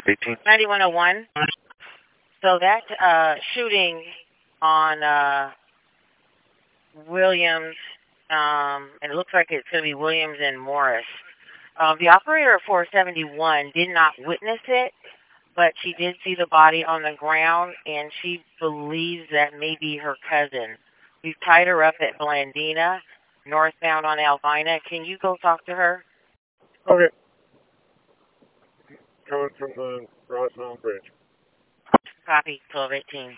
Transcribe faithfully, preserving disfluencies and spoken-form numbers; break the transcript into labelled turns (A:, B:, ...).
A: eighteen.
B: ninety-one oh one. So that uh, shooting on uh, Williams, um, and it looks like it's going to be Williams and Morris. Um, the operator of four seventy-one did not witness it, but she did see the body on the ground, and she believes that may be her cousin. We've tied her up at Blandina, northbound on Albina. Can you go talk to her?
C: Okay. Coming from the Ross Mountain Bridge.
B: Copy, twelve eighteen.